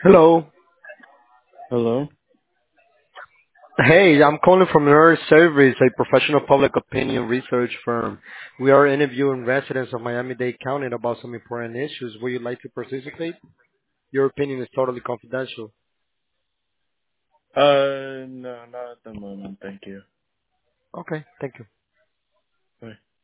Hello. Hello? Hey, I'm calling from Nerd Service, a professional public opinion research firm. We are interviewing residents of Miami-Dade County about some important issues. Would you like to participate? Your opinion is totally confidential. No, not at the moment, thank you. Okay, thank you. Bye.